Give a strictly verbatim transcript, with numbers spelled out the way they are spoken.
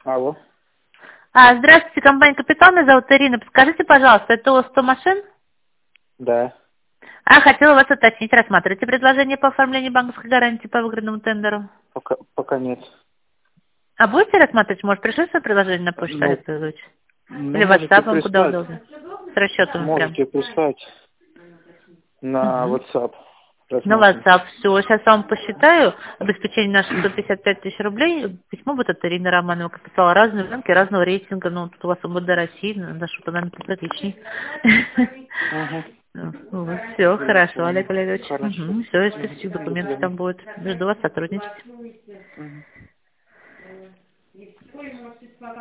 Алло. А, здравствуйте, компания «Капитал», меня зовут Ирина. Подскажите, пожалуйста, это у сто машин? Да. А, хотела вас уточнить, рассматриваете предложение по оформлению банковской гарантии по выигранному тендеру? Пока, пока нет. А будете рассматривать? Может, пришлю свое предложение на почту, Ну, Олег Павлович? ну Или можете WhatsApp, куда прислать. удобно? С расчетом прям. Можете прислать на Угу. WhatsApp. На Рассмотрим. WhatsApp все. Сейчас вам посчитаю. Обеспечение на шестьсот пятьдесят пять тысяч рублей. Письмо будет от Ирины Романовой. Капитал. Разные банки, разного рейтинга. Ну, тут у вас МВД России, на что-то, наверное, посимпатичней. Угу. Вот, все, Я хорошо, понял. Олег Олегович. Хорошо. Угу, все, Мгм. списочек До документов свидания. там будет. Жду вас сотрудничать. Мгм.